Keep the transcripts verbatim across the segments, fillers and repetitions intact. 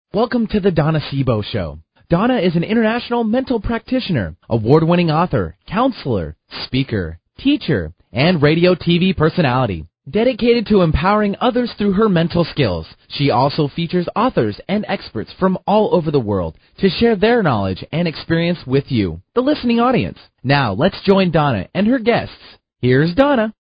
Welcome to the Donna Sebo Show. Donna is an international mental practitioner, award-winning author, counselor, speaker, teacher, and radio T V personality. Dedicated to empowering others through her mental skills, she also features authors and experts from all over the world to share their knowledge and experience with you, the listening audience. Now, let's join Donna and her guests. Here's Donna.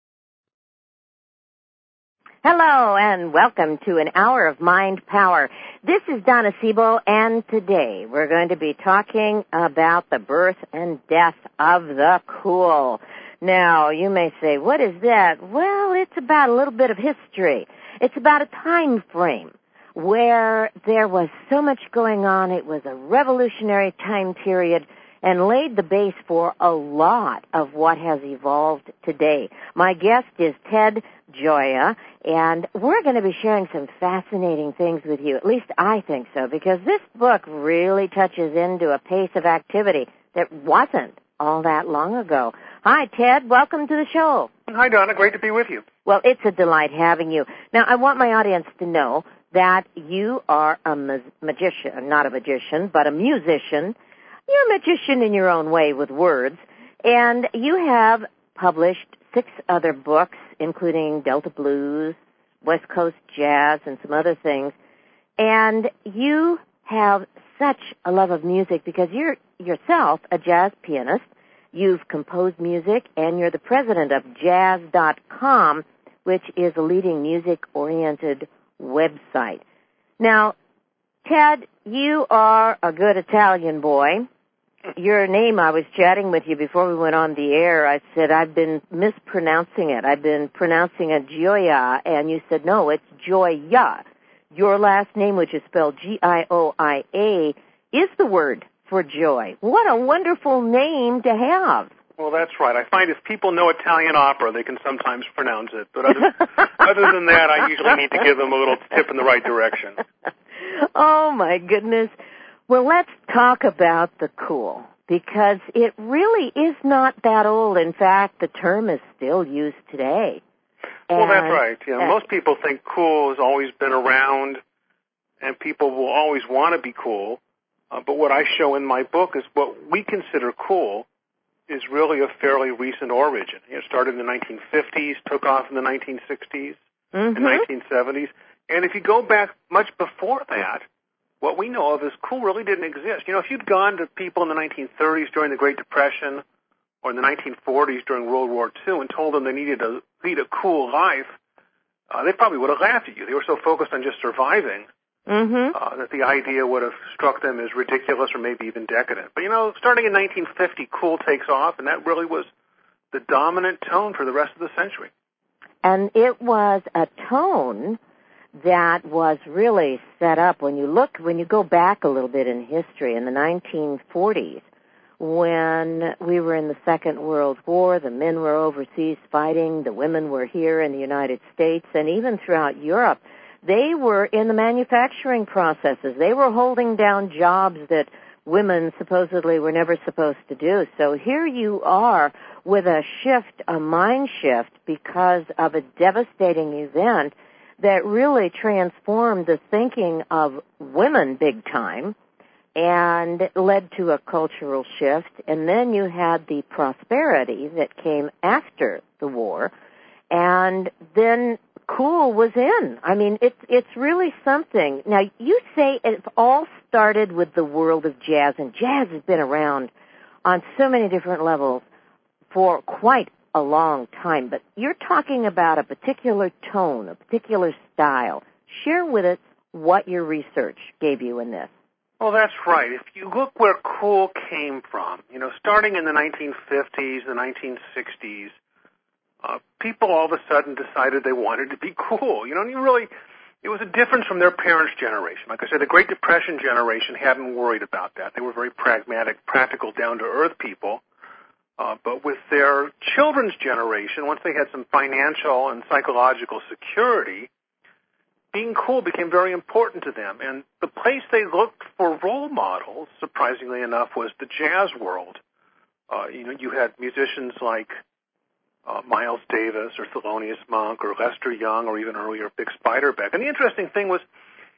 Hello, and welcome to an hour of Mind Power. This is Donna Sebo, and today we're going to be talking about the birth and death of the cool. Now, you may say, what is that? Well, it's about a little bit of history. It's about a time frame where there was so much going on. It was a revolutionary time period and laid the base for a lot of what has evolved today. My guest is Ted Gioia, and we're going to be sharing some fascinating things with you. At least I think so, because this book really touches into a pace of activity that wasn't all that long ago. Hi, Ted. Welcome to the show. Hi, Donna. Great to be with you. Well, it's a delight having you. Now, I want my audience to know that you are a ma- magician, not a magician, but a musician. You're a magician in your own way with words, and you have published six other books, including Delta Blues, West Coast Jazz, and some other things. And you have such a love of music because you're yourself a jazz pianist. You've composed music, and you're the president of jazz dot com, which is a leading music-oriented website. Now, Ted, you are a good Italian boy. Your name, I was chatting with you before we went on the air. I said, I've been mispronouncing it. I've been pronouncing it Gioia, and you said, no, it's Gioia. Your last name, which is spelled G I O I A, is the word for joy. What a wonderful name to have. Well, that's right. I find if people know Italian opera, they can sometimes pronounce it. But other, other than that, I usually need to give them a little tip in the right direction. Oh, my goodness. Well, let's talk about the cool, because it really is not that old. In fact, the term is still used today. Well, and, that's right. Yeah, uh, most people think cool has always been around, and people will always want to be cool. Uh, but what I show in my book is what we consider cool is really a fairly recent origin. It started in the nineteen fifties, took off in the nineteen sixties, mm-hmm. and nineteen seventies. And if you go back much before that, what we know of as cool really didn't exist. You know, if you'd gone to people in the nineteen thirties during the Great Depression or in the nineteen forties during World War Two and told them they needed to lead a cool life, uh, they probably would have laughed at you. They were so focused on just surviving mm-hmm. uh, that the idea would have struck them as ridiculous or maybe even decadent. But, you know, starting in nineteen fifty, cool takes off, and that really was the dominant tone for the rest of the century. And it was a tone that was really set up when you look, when you go back a little bit in history, in the nineteen forties, when we were in the Second World War, the men were overseas fighting, the women were here in the United States, and even throughout Europe, they were in the manufacturing processes. They were holding down jobs that women supposedly were never supposed to do. So here you are with a shift, a mind shift, because of a devastating event that really transformed the thinking of women big time and led to a cultural shift. And then you had the prosperity that came after the war, and then cool was in. I mean, it's it's really something. Now, you say it all started with the world of jazz, and jazz has been around on so many different levels for quite a long time, but you're talking about a particular tone, a particular style. Share with us what your research gave you in this. Well, that's right. If you look where cool came from, you know, starting in the nineteen fifties, the nineteen sixties, uh, people all of a sudden decided they wanted to be cool. You know, and you really, it was a difference from their parents' generation. Like I said, the Great Depression generation hadn't worried about that. They were very pragmatic, practical, down-to-earth people. Uh, but with their children's generation, once they had some financial and psychological security, being cool became very important to them. And the place they looked for role models, surprisingly enough, was the jazz world. Uh, you know, you had musicians like uh, Miles Davis or Thelonious Monk or Lester Young or even earlier Bix Beiderbecke. And the interesting thing was,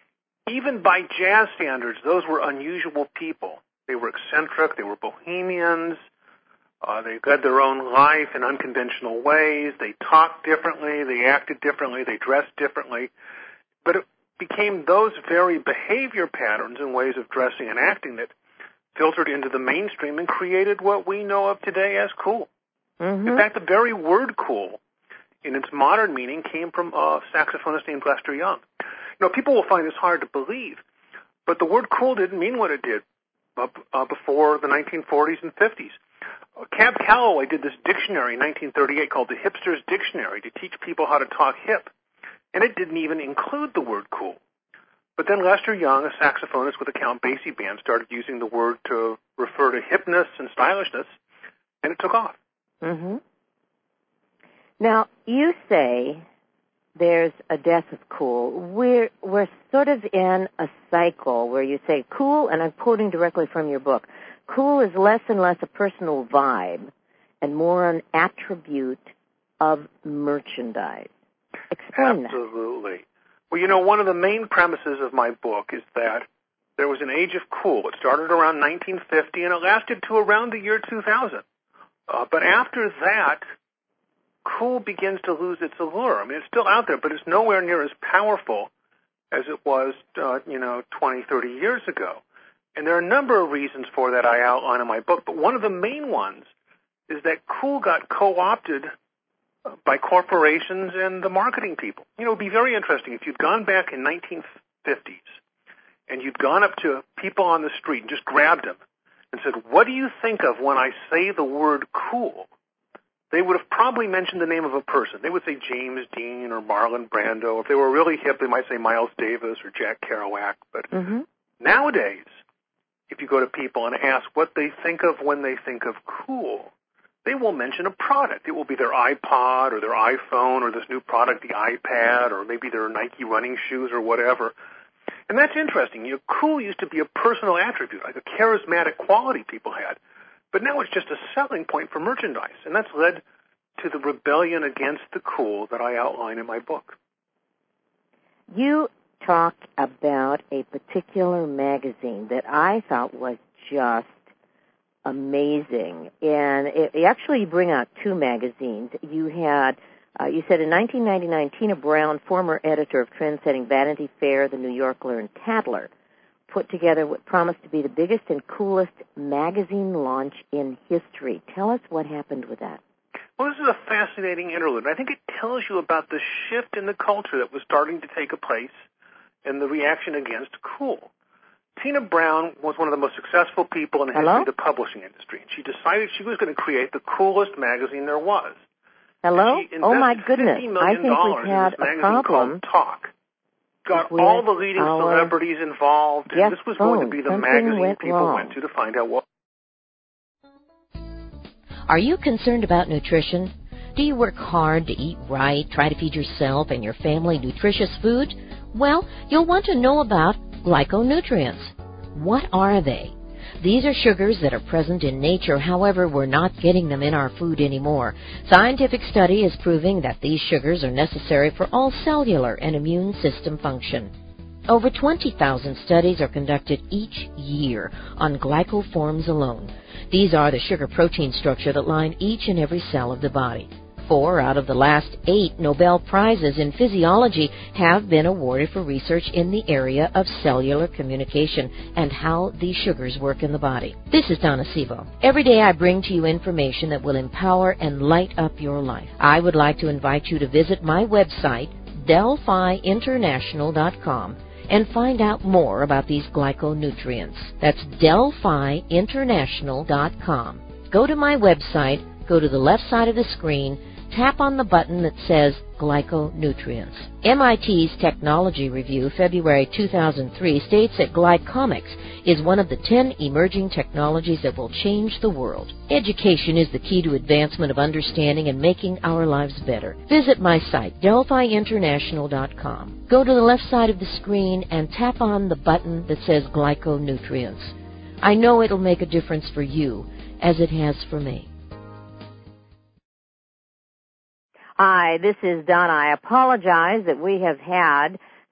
even by jazz standards, those were unusual people. They were eccentric, they were bohemians, uh, they led their own life in unconventional ways, they talked differently, they acted differently, they dressed differently. But it became those very behavior patterns and ways of dressing and acting that filtered into the mainstream and created what we know of today as cool. Mm-hmm. In fact, the very word cool, in its modern meaning, came from a saxophonist named Lester Young. You know, people will find this hard to believe, but the word cool didn't mean what it did uh, uh, before the nineteen forties and fifties. Uh, Cab Calloway did this dictionary in nineteen thirty-eight called the Hipster's Dictionary to teach people how to talk hip, and it didn't even include the word cool. But then Lester Young, a saxophonist with the Count Basie Band, started using the word to refer to hipness and stylishness, and it took off. Mm-hmm. Now, you say there's a death of cool. We're, we're sort of in a cycle where you say cool, and I'm quoting directly from your book, cool is less and less a personal vibe and more an attribute of merchandise. Explain that. Absolutely. Well, you know, one of the main premises of my book is that there was an age of cool. It started around nineteen fifty, and it lasted to around the year two thousand. Uh, but after that, cool begins to lose its allure. I mean, it's still out there, but it's nowhere near as powerful as it was, uh, you know, twenty, thirty years ago. And there are a number of reasons for that I outline in my book, but one of the main ones is that cool got co-opted by corporations and the marketing people. You know, it would be very interesting if you'd gone back in nineteen fifties and you'd gone up to people on the street and just grabbed them and said, what do you think of when I say the word cool? They would have probably mentioned the name of a person. They would say James Dean or Marlon Brando. If they were really hip, they might say Miles Davis or Jack Kerouac. But mm-hmm. nowadays, if you go to people and ask what they think of when they think of cool, they will mention a product. It will be their iPod or their iPhone or this new product, the iPad, or maybe their Nike running shoes or whatever. And that's interesting. You know, cool used to be a personal attribute, like a charismatic quality people had. But now it's just a selling point for merchandise, and that's led to the rebellion against the cool that I outline in my book. You talk about a particular magazine that I thought was just amazing, and it, actually you bring out two magazines. You had, uh, you said in nineteen ninety-nine, Tina Brown, former editor of trend-setting Vanity Fair, The New Yorker, and Tatler, put together what promised to be the biggest and coolest magazine launch in history. Tell us what happened with that. Well, this is a fascinating interlude. I think it tells you about the shift in the culture that was starting to take place and the reaction against cool. Tina Brown was one of the most successful people in the Hello? history of the publishing industry, and she decided she was going to create the coolest magazine there was. Hello? Oh, my goodness. I think we've had a problem. Talk. Got all the leading celebrities involved, and this was phone. going to be the Something magazine went people wrong. went to to find out what. Are you concerned about nutrition? Do you work hard to eat right, try to feed yourself and your family nutritious food? Well, you'll want to know about glyconutrients. What are they? These are sugars that are present in nature, however, we're not getting them in our food anymore. Scientific study is proving that these sugars are necessary for all cellular and immune system function. Over twenty thousand studies are conducted each year on glycoforms alone. These are the sugar protein structure that line each and every cell of the body. Four out of the last eight Nobel Prizes in physiology have been awarded for research in the area of cellular communication and how these sugars work in the body. This is Donna Sebo. Every day I bring to you information that will empower and light up your life. I would like to invite you to visit my website, Delphi International dot com, and find out more about these glyconutrients. That's Delphi International dot com. Go to my website, go to the left side of the screen, tap on the button that says Glyconutrients. M I T's Technology Review, February two thousand three, states that glycomics is one of the ten emerging technologies that will change the world. Education is the key to advancement of understanding and making our lives better. Visit my site, Delphi International dot com. Go to the left side of the screen and tap on the button that says Glyconutrients. I know it'll make a difference for you, as it has for me. Hi, this is Donna. I apologize that we have had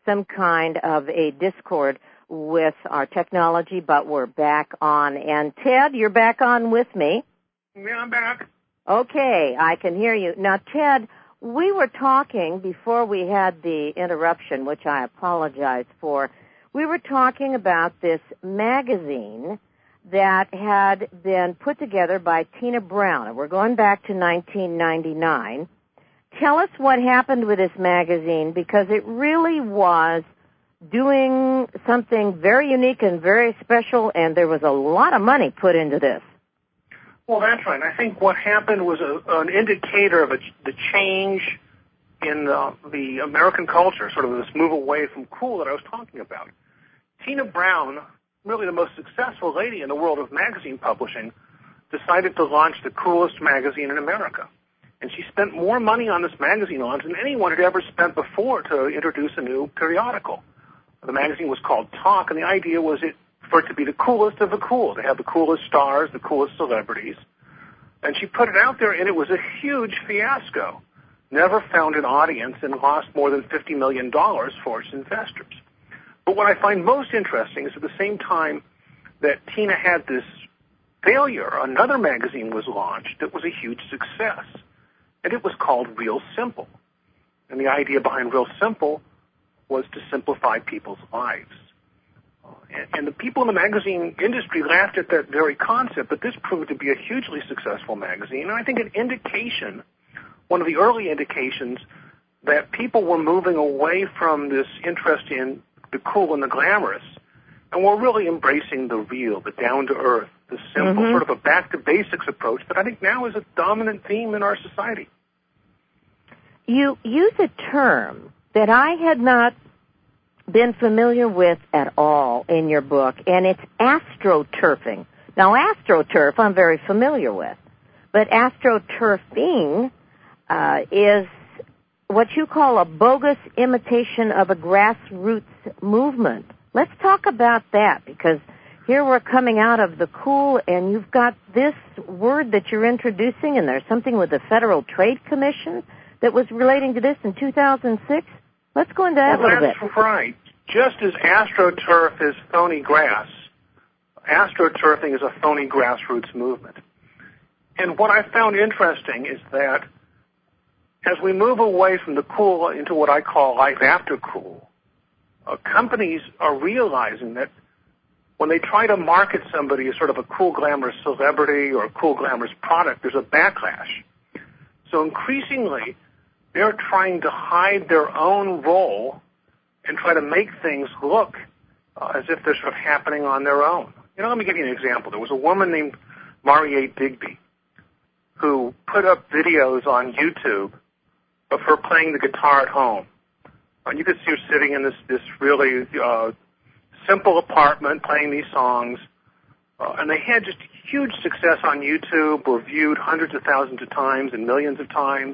some kind of a discord with our technology, but we're back on. And Ted, you're back on with me. Yeah, I'm back. Okay, I can hear you. Now, Ted, we were talking before we had the interruption, which I apologize for. We were talking about this magazine that had been put together by Tina Brown, and we're going back to nineteen ninety-nine. Tell us what happened with this magazine, because it really was doing something very unique and very special, and there was a lot of money put into this. Well, that's right. I think what happened was a, an indicator of a, the change in the, the American culture, sort of this move away from cool that I was talking about. Tina Brown, really the most successful lady in the world of magazine publishing, decided to launch the coolest magazine in America. And she spent more money on this magazine launch than anyone had ever spent before to introduce a new periodical. The magazine was called Talk, and the idea was it for it to be the coolest of the cool, to have the coolest stars, the coolest celebrities. And she put it out there, and it was a huge fiasco. Never found an audience and lost more than fifty million dollars for its investors. But what I find most interesting is at the same time that Tina had this failure, another magazine was launched that was a huge success. And it was called Real Simple. And the idea behind Real Simple was to simplify people's lives. And, and the people in the magazine industry laughed at that very concept, but this proved to be a hugely successful magazine. And I think an indication, one of the early indications, that people were moving away from this interest in the cool and the glamorous, and were really embracing the real, the down-to-earth, the simple, mm-hmm. sort of a back-to-basics approach that I think now is a dominant theme in our society. You use a term that I had not been familiar with at all in your book, and it's astroturfing. Now, astroturf I'm very familiar with, but astroturfing uh, is what you call a bogus imitation of a grassroots movement. Let's talk about that, because here we're coming out of the cool, and you've got this word that you're introducing, and there's something with the Federal Trade Commission that was relating to this in two thousand six. Let's go into that well, a little that's bit. That's right. Just as astroturf is phony grass, astroturfing is a phony grassroots movement. And what I found interesting is that as we move away from the cool into what I call life after cool, uh, companies are realizing that when they try to market somebody as sort of a cool, glamorous celebrity or a cool, glamorous product, there's a backlash. So increasingly, they're trying to hide their own role and try to make things look uh, as if they're sort of happening on their own. You know, let me give you an example. There was a woman named Mariette Digby who put up videos on YouTube of her playing the guitar at home. And you could see her sitting in this, this really uh, simple apartment playing these songs. Uh, and they had just huge success on YouTube, were viewed hundreds of thousands of times and millions of times.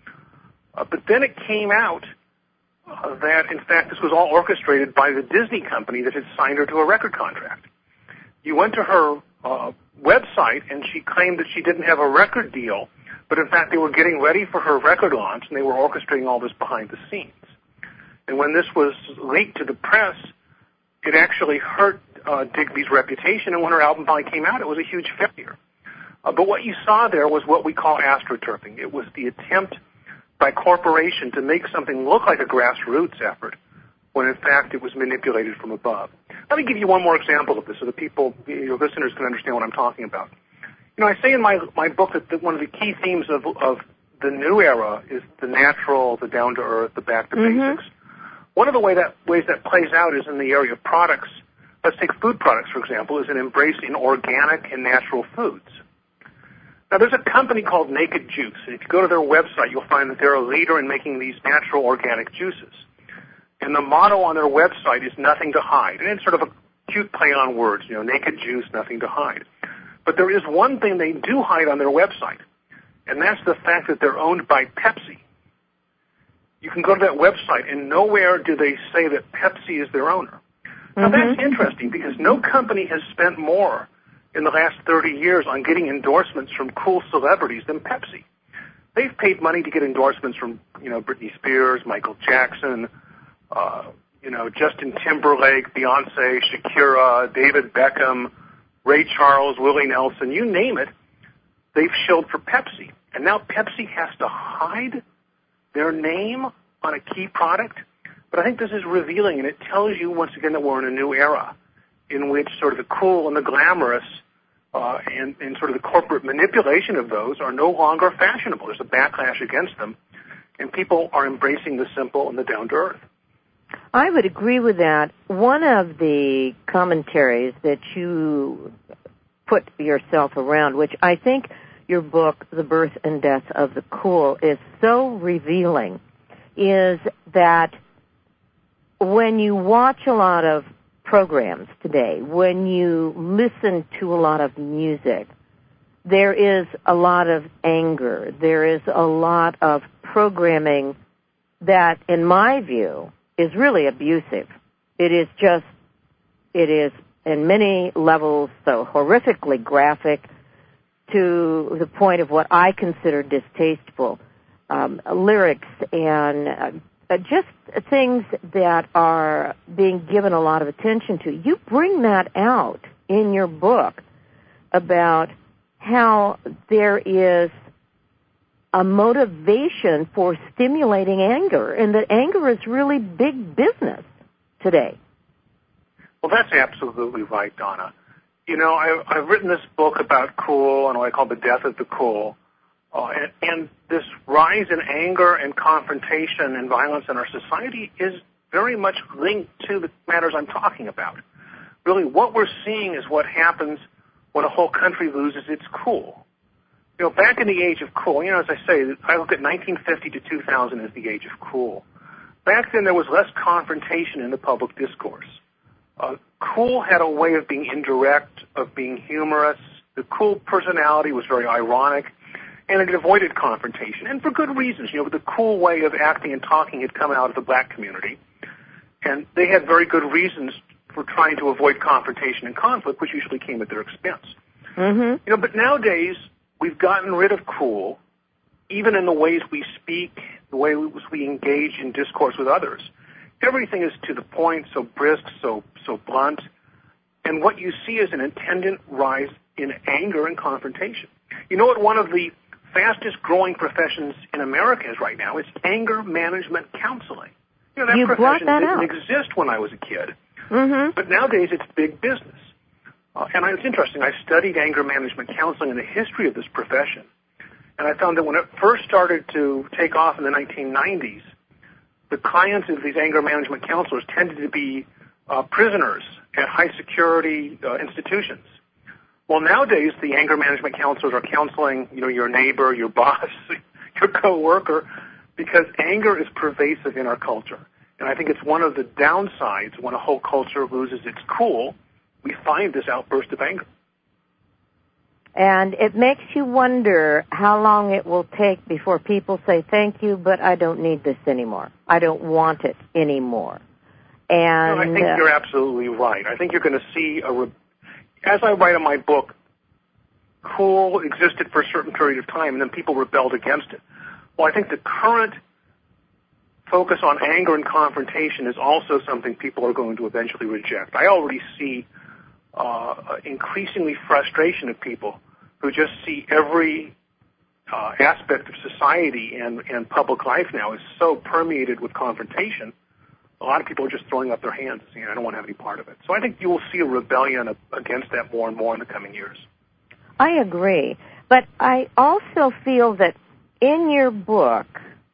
Uh, but then it came out uh, that, in fact, this was all orchestrated by the Disney company that had signed her to a record contract. You went to her uh, website, and she claimed that she didn't have a record deal, but in fact they were getting ready for her record launch, and they were orchestrating all this behind the scenes. And when this was leaked to the press, it actually hurt uh, Digby's reputation, and when her album finally came out, it was a huge failure. Uh, but what you saw there was what we call astroturfing. It was the attempt by corporation to make something look like a grassroots effort, when in fact it was manipulated from above. Let me give you one more example of this so that people, your listeners, can understand what I'm talking about. You know, I say in my my book that the, one of the key themes of of the new era is the natural, the down-to-earth, the back-to-basics. Mm-hmm. One of the way that, ways that plays out is in the area of products. Let's take food products, for example, is an embrace in organic and natural foods. Now, there's a company called Naked Juice, and if you go to their website, you'll find that they're a leader in making these natural organic juices. And the motto on their website is nothing to hide. And it's sort of a cute play on words, you know, naked juice, nothing to hide. But there is one thing they do hide on their website, and that's the fact that they're owned by Pepsi. You can go to that website, and nowhere do they say that Pepsi is their owner. Now, mm-hmm. that's interesting because no company has spent more in the last thirty years on getting endorsements from cool celebrities than Pepsi. They've paid money to get endorsements from, you know, Britney Spears, Michael Jackson, uh, you know, Justin Timberlake, Beyonce, Shakira, David Beckham, Ray Charles, Willie Nelson, you name it, they've shilled for Pepsi. And now Pepsi has to hide their name on a key product. But I think this is revealing, and it tells you once again that we're in a new era in which sort of the cool and the glamorous uh, and, and sort of the corporate manipulation of those are no longer fashionable. There's a backlash against them, and people are embracing the simple and the down-to-earth. I would agree with that. One of the commentaries that you put yourself around, which I think your book, The Birth and Death of the Cool, is so revealing, is that when you watch a lot of programs today, when you listen to a lot of music, there is a lot of anger. There is a lot of programming that, in my view, is really abusive. It is just, it is in many levels so horrifically graphic to the point of what I consider distasteful. Um, lyrics and uh, just things that are being given a lot of attention to. You bring that out in your book about how there is a motivation for stimulating anger, and that anger is really big business today. Well, that's absolutely right, Donna. You know, I, I've written this book about cool and what I call the death of the cool, uh, and, and this rise in anger and confrontation and violence in our society is very much linked to the matters I'm talking about. Really, what we're seeing is what happens when a whole country loses its cool. You know, back in the age of cool, you know, as I say, I look at nineteen fifty to two thousand as the age of cool. Back then, there was less confrontation in the public discourse. Uh, cool had a way of being indirect, of being humorous. The cool personality was very ironic, and it avoided confrontation, and for good reasons. You know, the cool way of acting and talking had come out of the black community, and they had very good reasons for trying to avoid confrontation and conflict, which usually came at their expense. Mm-hmm. You know, but nowadays, we've gotten rid of cool, even in the ways we speak, the way we engage in discourse with others. Everything is to the point, so brisk, so so blunt, and what you see is an attendant rise in anger and confrontation. You know what one of the fastest growing professions in America is right now? It's anger management counseling. You know, that you profession that didn't out. exist when I was a kid, mm-hmm. but nowadays it's big business. Uh, and it's interesting, I studied anger management counseling and the history of this profession, and I found that when it first started to take off in the nineteen nineties, the clients of these anger management counselors tended to be uh, prisoners at high-security uh, institutions. Well, nowadays, the anger management counselors are counseling, you know, your neighbor, your boss, your coworker, because anger is pervasive in our culture. And I think it's one of the downsides when a whole culture loses its cool. We find this outburst of anger. And it makes you wonder how long it will take before people say, thank you, but I don't need this anymore. I don't want it anymore. And no, I think uh, you're absolutely right. I think you're going to see, a re- as I write in my book, cool existed for a certain period of time, and then people rebelled against it. Well, I think the current focus on anger and confrontation is also something people are going to eventually reject. I already see uh, increasingly frustration of people who just see every uh, aspect of society and, and public life now is so permeated with confrontation. A lot of people are just throwing up their hands and saying, I don't want to have any part of it. So I think you will see a rebellion against that more and more in the coming years. I agree. But I also feel that in your book,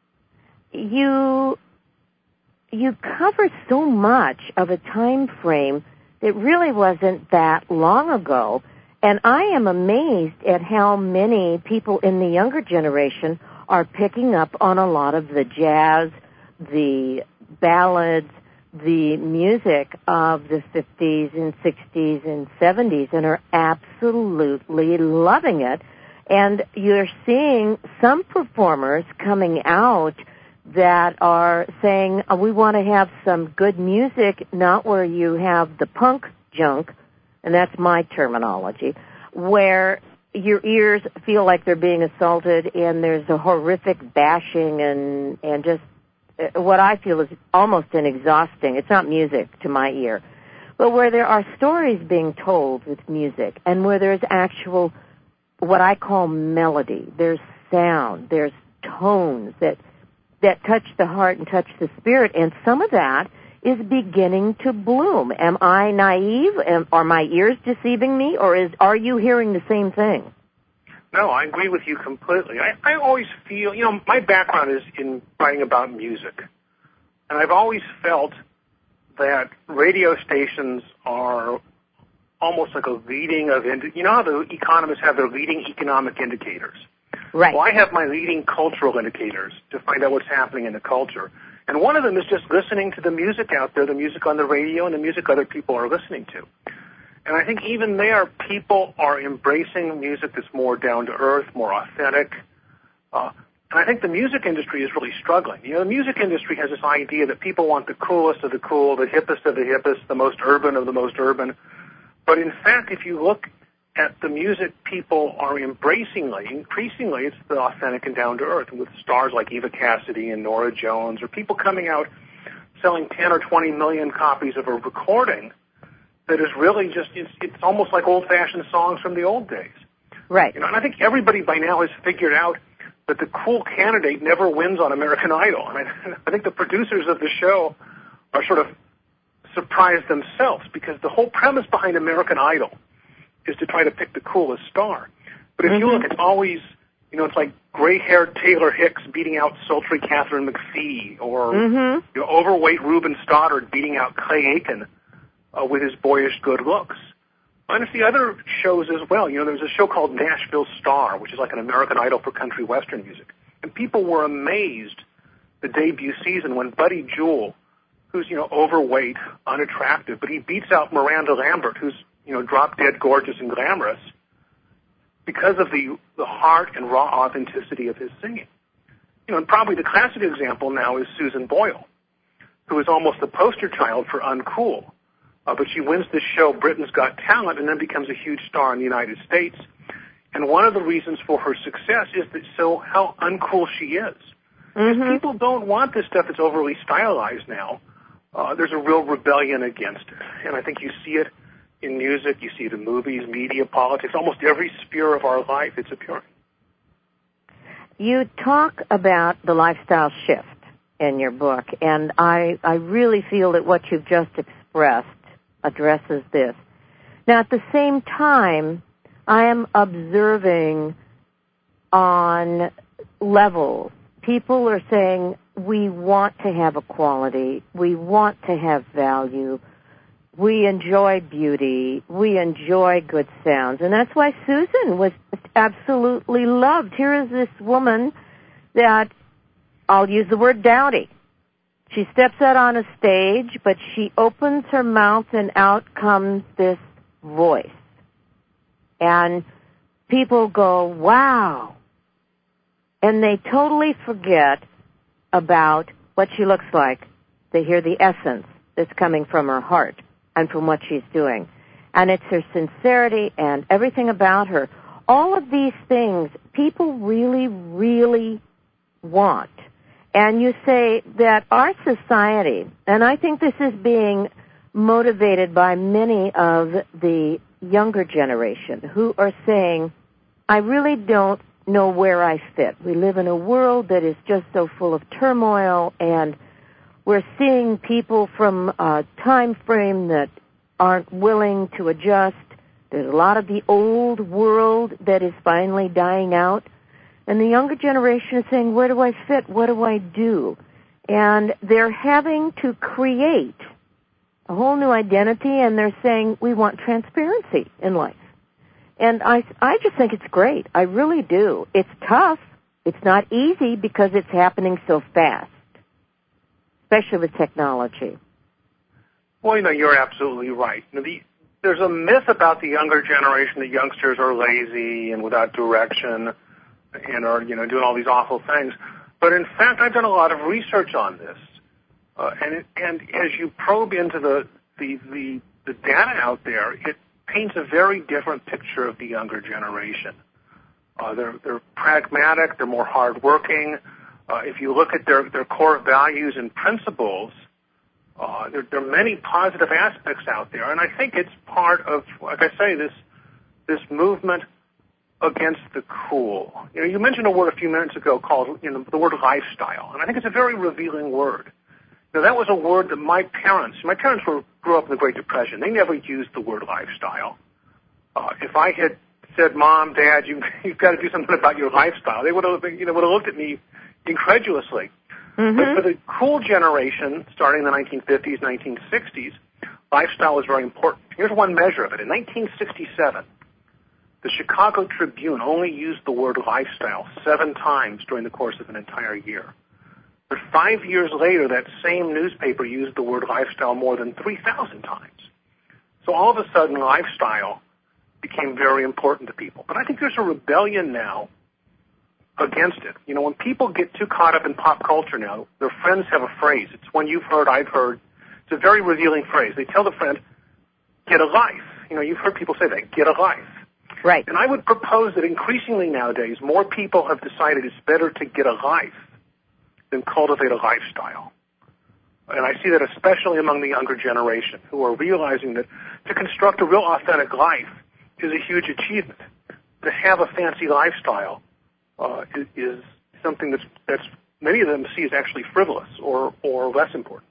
you you cover so much of a time frame that really wasn't that long ago. And I am amazed at how many people in the younger generation are picking up on a lot of the jazz, the ballads, the music of the fifties and sixties and seventies, and are absolutely loving it. And you're seeing some performers coming out that are saying, oh, we want to have some good music, not where you have the punk junk, and that's my terminology, where your ears feel like they're being assaulted and there's a horrific bashing and, and just uh, what I feel is almost an exhausting, it's not music to my ear, but where there are stories being told with music and where there's actual, what I call melody, there's sound, there's tones that that touch the heart and touch the spirit, and some of that is beginning to bloom. Am I naive? Am, are my ears deceiving me, or is are you hearing the same thing? No, I agree with you completely. I, I always feel, you know, my background is in writing about music, and I've always felt that radio stations are almost like a leading of, you know how the economists have their leading economic indicators? Right. Well, I have my leading cultural indicators to find out what's happening in the culture. And one of them is just listening to the music out there, the music on the radio and the music other people are listening to. And I think even there, people are embracing music that's more down to earth, more authentic. Uh, and I think the music industry is really struggling. You know, the music industry has this idea that people want the coolest of the cool, the hippest of the hippest, the most urban of the most urban. But in fact, if you look at the music people are embracingly, increasingly, it's the authentic and down to earth. And with stars like Eva Cassidy and Norah Jones, or people coming out selling ten or twenty million copies of a recording that is really just, it's, it's almost like old-fashioned songs from the old days. Right. You know, and I think everybody by now has figured out that the cool candidate never wins on American Idol. I mean, I think the producers of the show are sort of surprised themselves, because the whole premise behind American Idol is to try to pick the coolest star. But if mm-hmm. you look, it's always, you know, it's like gray-haired Taylor Hicks beating out sultry Catherine McPhee, or mm-hmm. you know, overweight Reuben Stoddard beating out Clay Aiken uh, with his boyish good looks. And it's the other shows as well. You know, there's a show called Nashville Star, which is like an American Idol for country western music. And people were amazed the debut season when Buddy Jewell, who's, you know, overweight, unattractive, but he beats out Miranda Lambert, who's, you know, drop-dead gorgeous and glamorous, because of the, the heart and raw authenticity of his singing. You know, and probably the classic example now is Susan Boyle, who is almost the poster child for uncool. Uh, but she wins this show, Britain's Got Talent, and then becomes a huge star in the United States. And one of the reasons for her success is that so how uncool she is. Because mm-hmm. people don't want this stuff that's overly stylized now. Uh, there's a real rebellion against it. And I think you see it in music, you see it in movies, media, politics, almost every sphere of our life it's appearing. You talk about the lifestyle shift in your book, and I, I really feel that what you've just expressed addresses this. Now, at the same time, I am observing on levels, people are saying, we want to have equality, we want to have value, we enjoy beauty, we enjoy good sounds. And that's why Susan was absolutely loved. Here is this woman that, I'll use the word dowdy. She steps out on a stage, but she opens her mouth and out comes this voice. And people go, wow. And they totally forget about what she looks like. They hear the essence that's coming from her heart and from what she's doing. And it's her sincerity and everything about her. All of these things people really, really want. And you say that our society, and I think this is being motivated by many of the younger generation who are saying, I really don't know where I fit. We live in a world that is just so full of turmoil, and we're seeing people from a time frame that aren't willing to adjust. There's a lot of the old world that is finally dying out. And the younger generation is saying, where do I fit? What do I do? And they're having to create a whole new identity, and they're saying, we want transparency in life. And I, I just think it's great. I really do. It's tough. It's not easy because it's happening so fast, especially with technology. Well, you know, you're absolutely right. You know, the, there's a myth about the younger generation that youngsters are lazy and without direction and are, you know, doing all these awful things. But in fact, I've done a lot of research on this. Uh, and it, and as you probe into the, the, the, the data out there, it paints a very different picture of the younger generation. Uh, they're, they're pragmatic, they're more hardworking, Uh, if you look at their, their core values and principles, uh, there, there are many positive aspects out there. And I think it's part of, like I say, this this movement against the cool. You know, you mentioned a word a few minutes ago called, you know, the word lifestyle. And I think it's a very revealing word. Now, that was a word that my parents, my parents were grew up in the Great Depression. They never used the word lifestyle. Uh, if I had said, Mom, Dad, you, you've got to do something about your lifestyle, they would have, you know, would have looked at me incredulously. Mm-hmm. But for the cool generation, starting in the nineteen fifties, nineteen sixties, lifestyle was very important. Here's one measure of it. In nineteen sixty-seven, the Chicago Tribune only used the word lifestyle seven times during the course of an entire year. But five years later, that same newspaper used the word lifestyle more than three thousand times. So all of a sudden, lifestyle became very important to people. But I think there's a rebellion now against it. You know, when people get too caught up in pop culture now, their friends have a phrase. It's one you've heard, I've heard. It's a very revealing phrase. They tell the friend, get a life. You know, you've heard people say that, get a life. Right. And I would propose that increasingly nowadays, more people have decided it's better to get a life than cultivate a lifestyle. And I see that especially among the younger generation, who are realizing that to construct a real authentic life is a huge achievement. To have a fancy lifestyle uh, is, is something that's, that's many of them see as actually frivolous or, or less important.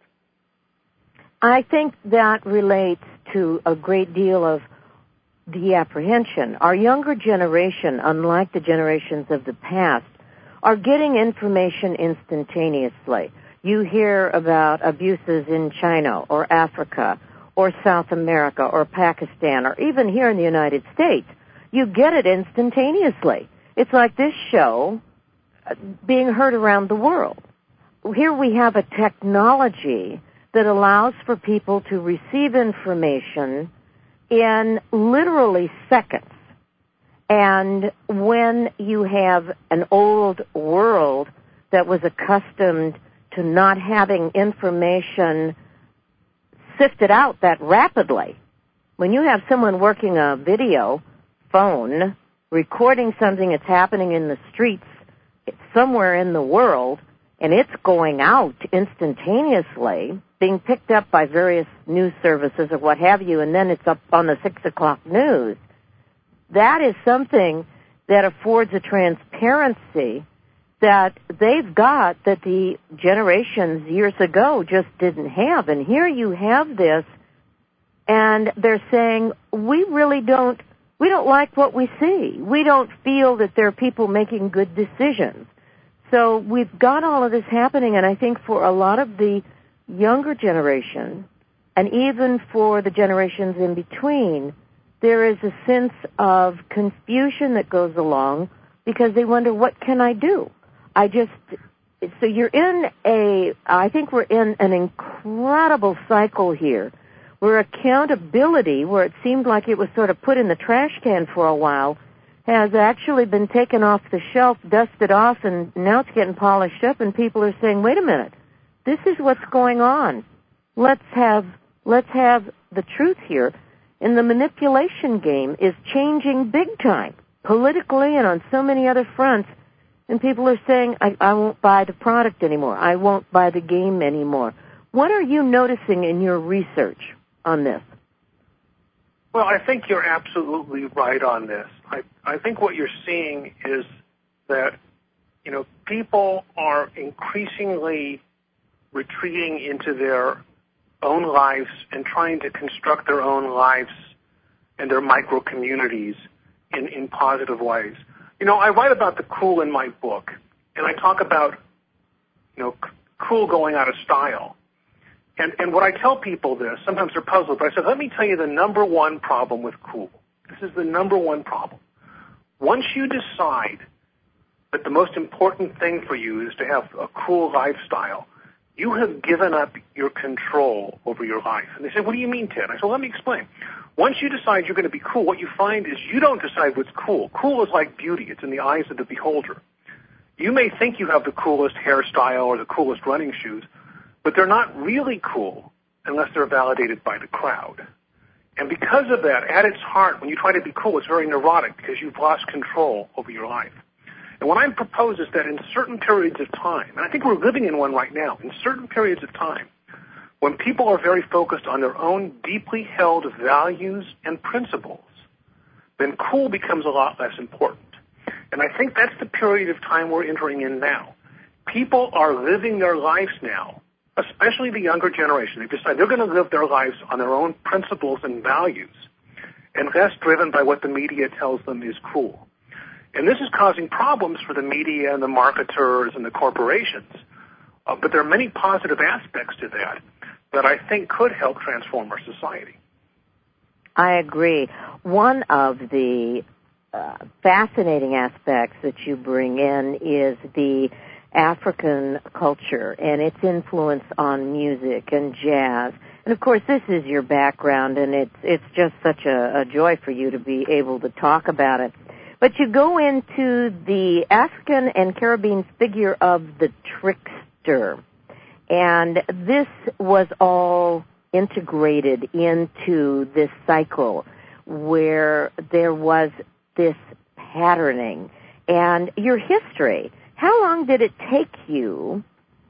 I think that relates to a great deal of the apprehension. Our younger generation, unlike the generations of the past, are getting information instantaneously. You hear about abuses in China or Africa or South America or Pakistan or even here in the United States. You get it instantaneously. It's like this show being heard around the world. Here we have a technology that allows for people to receive information in literally seconds. And when you have an old world that was accustomed to not having information sifted out that rapidly, when you have someone working a video phone, recording something that's happening in the streets somewhere in the world, and it's going out instantaneously, being picked up by various news services or what have you, and then it's up on the six o'clock news, that is something that affords a transparency that they've got that the generations years ago just didn't have. And here you have this, and they're saying, we really don't, we don't like what we see. We don't feel that there are people making good decisions. So we've got all of this happening, and I think for a lot of the younger generation, and even for the generations in between, there is a sense of confusion that goes along because they wonder, what can I do? I just, so you're in a, I think we're in an incredible cycle here where accountability, where it seemed like it was sort of put in the trash can for a while, has actually been taken off the shelf, dusted off, and now it's getting polished up, and people are saying, wait a minute, this is what's going on. Let's have, let's have the truth here. And the manipulation game is changing big time, politically and on so many other fronts. And people are saying, I, I won't buy the product anymore. I won't buy the game anymore. What are you noticing in your research on this? Well, I think you're absolutely right on this. I, I think what you're seeing is that, you know, people are increasingly retreating into their own lives and trying to construct their own lives and their micro-communities in, in positive ways. You know, I write about the cool in my book, and I talk about, you know, c- cool going out of style. And, and when I tell people this, sometimes they're puzzled, but I said, let me tell you the number one problem with cool. This is the number one problem. Once you decide that the most important thing for you is to have a cool lifestyle, you have given up your control over your life. And they say, what do you mean, Ted? I said, well, let me explain. Once you decide you're going to be cool, what you find is you don't decide what's cool. Cool is like beauty. It's in the eyes of the beholder. You may think you have the coolest hairstyle or the coolest running shoes, but they're not really cool unless they're validated by the crowd. And because of that, at its heart, when you try to be cool, it's very neurotic because you've lost control over your life. And what I propose is that in certain periods of time, and I think we're living in one right now, in certain periods of time, when people are very focused on their own deeply held values and principles, then cool becomes a lot less important. And I think that's the period of time we're entering in now. People are living their lives now, especially the younger generation. They decide they're going to live their lives on their own principles and values, and less driven by what the media tells them is cool. And this is causing problems for the media and the marketers and the corporations. Uh, but there are many positive aspects to that that I think could help transform our society. I agree. One of the uh, fascinating aspects that you bring in is the African culture and its influence on music and jazz. And of course, this is your background, and it's it's just such a, a joy for you to be able to talk about it. But you go into the African and Caribbean figure of the trickster, and this was all integrated into this cycle where there was this patterning. And your history, how long did it take you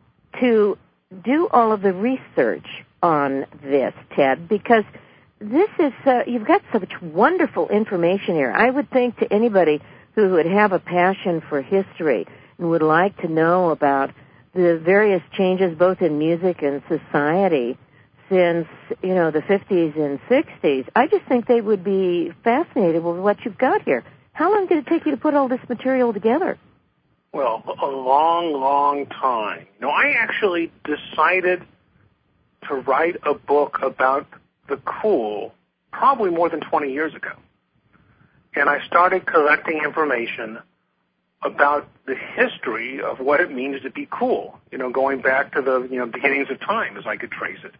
to do all of the research on this, Ted? Because this is, uh, you've got such wonderful information here. I would think to anybody who would have a passion for history and would like to know about the various changes both in music and society since, you know, the fifties and sixties, I just think they would be fascinated with what you've got here. How long did it take you to put all this material together? Well, a long, long time. You know, I actually decided to write a book about the cool probably more than twenty years ago. And I started collecting information about the history of what it means to be cool, you know, going back to the, you know, beginnings of time as I could trace it.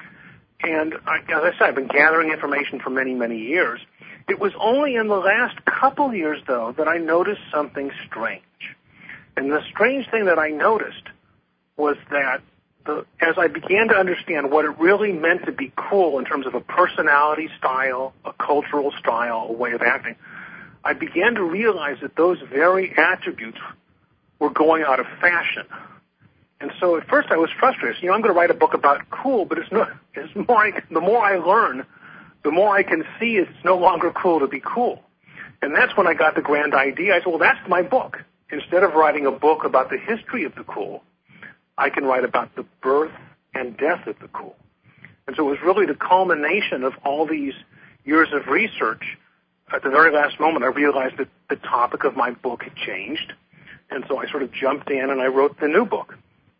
And I, as I said, I've been gathering information for many, many years. It was only in the last couple of years, though, that I noticed something strange. And the strange thing that I noticed was that The, as I began to understand what it really meant to be cool in terms of a personality style, a cultural style, a way of acting, I began to realize that those very attributes were going out of fashion. And so at first I was frustrated. You know, I'm going to write a book about cool, but it's not, it's more I, the more I learn, the more I can see it's no longer cool to be cool. And that's when I got the grand idea. I said, well, that's my book. Instead of writing a book about the history of the cool, I can write about the birth and death of the cool. And so it was really the culmination of all these years of research. At the very last moment, I realized that the topic of my book had changed. And so I sort of jumped in and I wrote the new book.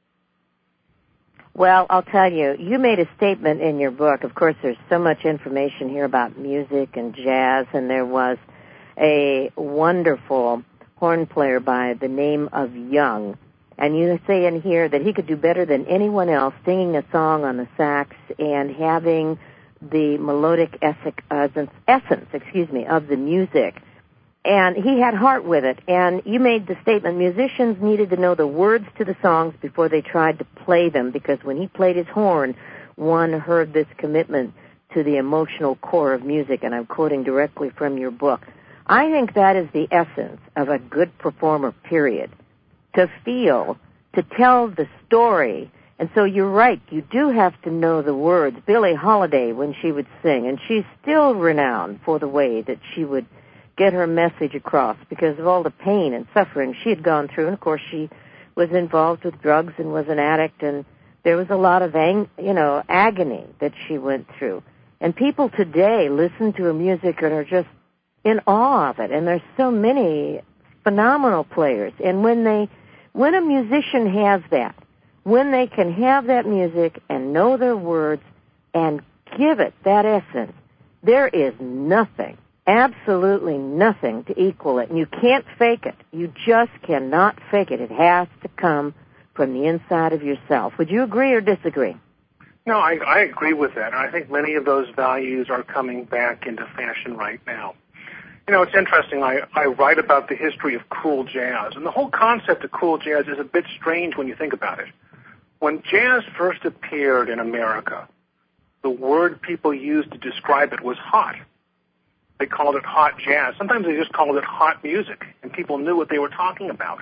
Well, I'll tell you, you made a statement in your book. Of course, there's so much information here about music and jazz, and there was a wonderful horn player by the name of Young. And you say in here that he could do better than anyone else singing a song on the sax and having the melodic essence, essence, excuse me, of the music. And he had heart with it. And you made the statement, musicians needed to know the words to the songs before they tried to play them, because when he played his horn, one heard this commitment to the emotional core of music. And I'm quoting directly from your book. I think that is the essence of a good performer, period. To feel, to tell the story. And so you're right, you do have to know the words. Billie Holiday, when she would sing, and she's still renowned for the way that she would get her message across because of all the pain and suffering she had gone through. And, of course, she was involved with drugs and was an addict, and there was a lot of, ang- you know, agony that she went through. And people today listen to her music and are just in awe of it. And there's so many phenomenal players. And when they... When a musician has that, when they can have that music and know their words and give it that essence, there is nothing, absolutely nothing to equal it. And you can't fake it. You just cannot fake it. It has to come from the inside of yourself. Would you agree or disagree? No, I, I agree with that. I think many of those values are coming back into fashion right now. You know, it's interesting. I, I write about the history of cool jazz, and the whole concept of cool jazz is a bit strange when you think about it. When jazz first appeared in America, the word people used to describe it was hot. they called it hot jazz. Sometimes they just called it hot music, and people knew what they were talking about.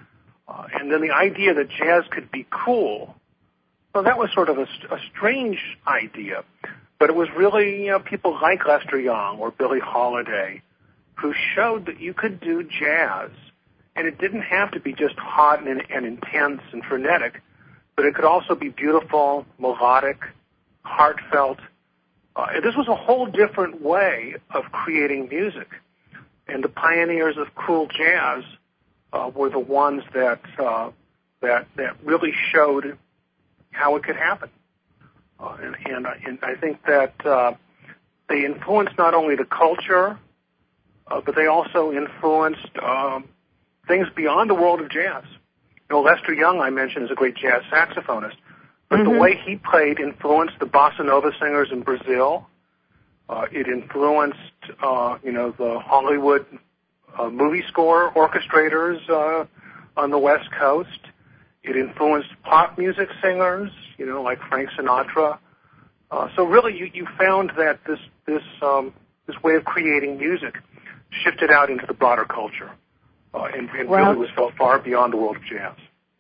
Uh, and then the idea that jazz could be cool, well, that was sort of a, a strange idea. But it was really, you know, people like Lester Young or Billie Holiday who showed that you could do jazz, and it didn't have to be just hot and, and intense and frenetic, but it could also be beautiful, melodic, heartfelt. Uh, this was a whole different way of creating music. And the pioneers of cool jazz uh, were the ones that, uh, that, that really showed how it could happen. Uh, and, and, and I think that uh, they influenced not only the culture, uh, but they also influenced um, things beyond the world of jazz. You know, Lester Young, I mentioned, is a great jazz saxophonist, but mm-hmm. the way he played influenced the bossa nova singers in Brazil. Uh, it influenced, uh, you know, the Hollywood uh, movie score orchestrators uh, on the West Coast. It influenced pop music singers, you know, like Frank Sinatra. Uh, so really, you, you found that this this um, this way of creating music shifted out into the broader culture, uh, and, and well, really was felt far beyond the world of jazz.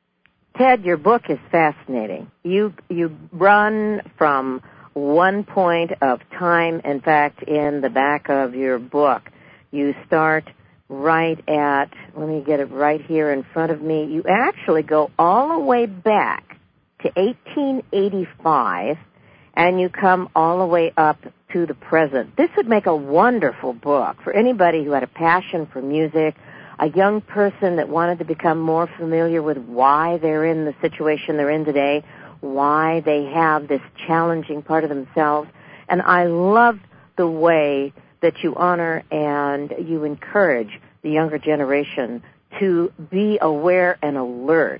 Ted, your book is fascinating. You you run from one point of time. In fact, in the back of your book, you start right at, let me get it right here in front of me. You actually go all the way back to eighteen eighty-five, and you come all the way up to the present. This would make a wonderful book for anybody who had a passion for music, a young person that wanted to become more familiar with why they're in the situation they're in today, why they have this challenging part of themselves. And I love the way that you honor and you encourage the younger generation to be aware and alert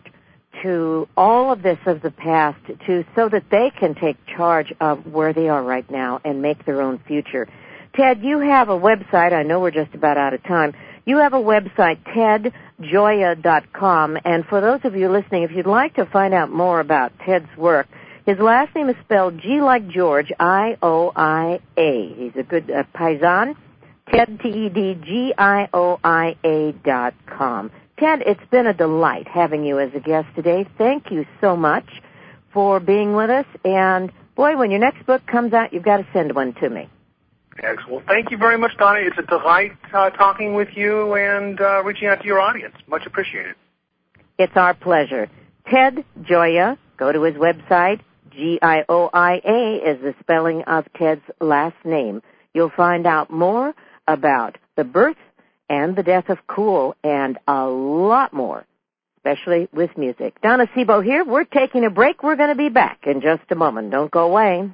to all of this of the past, to so that they can take charge of where they are right now and make their own future. Ted, you have a website. I know we're just about out of time. You have a website, ted gioia dot com, and for those of you listening, if you'd like to find out more about Ted's work, his last name is spelled G like George, I O I A. He's a good uh, paisan. Ted, T E D G I O I A dot com. Ted, it's been a delight having you as a guest today. Thank you so much for being with us. And, boy, when your next book comes out, you've got to send one to me. Excellent. Thank you very much, Donna. It's a delight uh, talking with you and uh, reaching out to your audience. Much appreciated. It's our pleasure. Ted Gioia, go to his website. G I O I A is the spelling of Ted's last name. You'll find out more about the birth and the death of cool and a lot more, especially with music. Donna Sebo here. We're taking a break. We're going to be back in just a moment. Don't go away.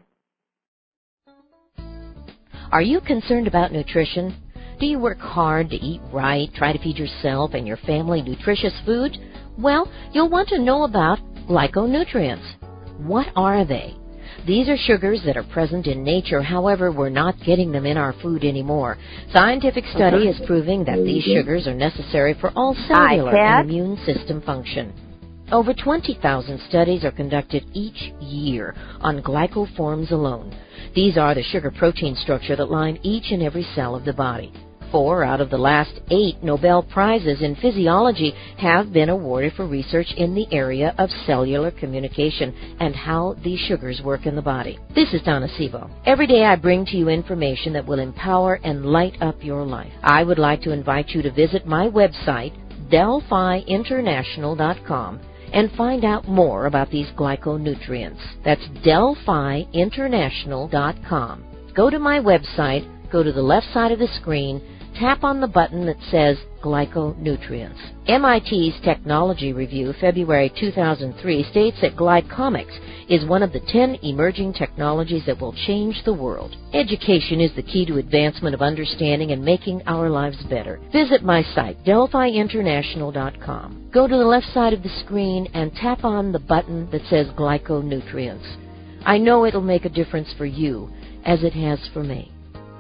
Are you concerned about nutrition? Do you work hard to eat right, try to feed yourself and your family nutritious food? Well, you'll want to know about glyconutrients. What are they? These are sugars that are present in nature, however, we're not getting them in our food anymore. Scientific study is proving that these sugars are necessary for all cellular and immune system function. Over twenty thousand studies are conducted each year on glycoforms alone. These are the sugar-protein structure that line each and every cell of the body. Four out of the last eight Nobel Prizes in physiology have been awarded for research in the area of cellular communication and how these sugars work in the body. This is Donna Sebo. Every day I bring to you information that will empower and light up your life. I would like to invite you to visit my website, delphi international dot com, and find out more about these glyconutrients. That's delphi international dot com. Go to my website, go to the left side of the screen, tap on the button that says glyconutrients. M I T's Technology Review, February two thousand three, states that glycomics is one of the ten emerging technologies that will change the world. Education is the key to advancement of understanding and making our lives better. Visit my site, delphi international dot com. Go to the left side of the screen and tap on the button that says glyconutrients. I know it'll make a difference for you, as it has for me.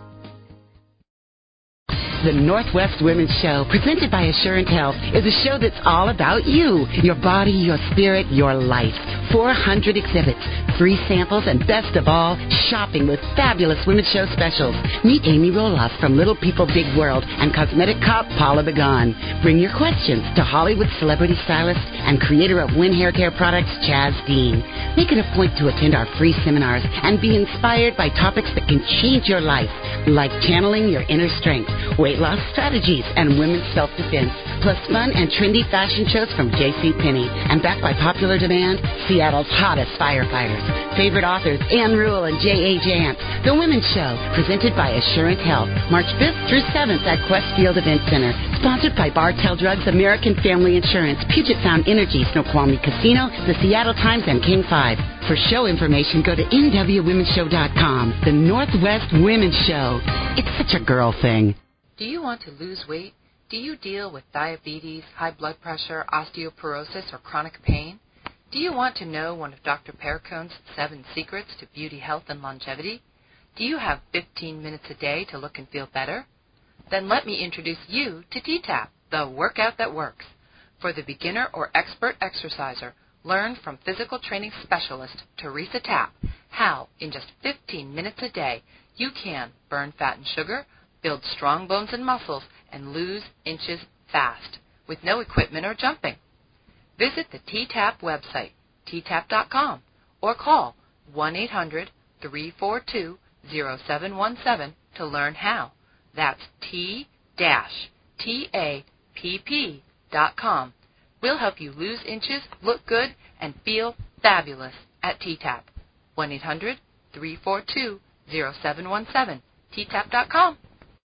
The Northwest Women's Show, presented by Assurant Health, is a show that's all about you, your body, your spirit, your life. four hundred exhibits, free samples, and best of all, shopping with fabulous women's show specials. Meet Amy Roloff from Little People Big World and cosmetic cop Paula Begon. Bring your questions to Hollywood celebrity stylist and creator of Wynn Hair Care Products, Chaz Dean. Make it a point to attend our free seminars and be inspired by topics that can change your life, like channeling your inner strength, weight loss strategies, and women's self-defense, plus fun and trendy fashion shows from J C Penney. And backed by popular demand, Seattle's hottest firefighters. Favorite authors Ann Rule and J A. Jance. The Women's Show, presented by Assurance Health, March fifth through seventh at Questfield Event Center. Sponsored by Bartell Drugs, American Family Insurance, Puget Sound Energy, Snoqualmie Casino, the Seattle Times, and King five. For show information, go to N W Women's Show dot com. The Northwest Women's Show. It's such a girl thing. Do you want to lose weight? Do you deal with diabetes, high blood pressure, osteoporosis, or chronic pain? Do you want to know one of Doctor Perricone's seven secrets to beauty, health, and longevity? Do you have fifteen minutes a day to look and feel better? Then let me introduce you to T TAP, the workout that works. For the beginner or expert exerciser, learn from physical training specialist Teresa Tapp how, in just fifteen minutes a day, you can burn fat and sugar, build strong bones and muscles, and lose inches fast with no equipment or jumping. Visit the T TAP website, T tap dot com, or call one eight hundred, three four two, zero seven one seven to learn how. That's T T A P P dot com. We'll help you lose inches, look good, and feel fabulous at T TAP. one eight hundred, three four two, zero seven one seven, T tap dot com.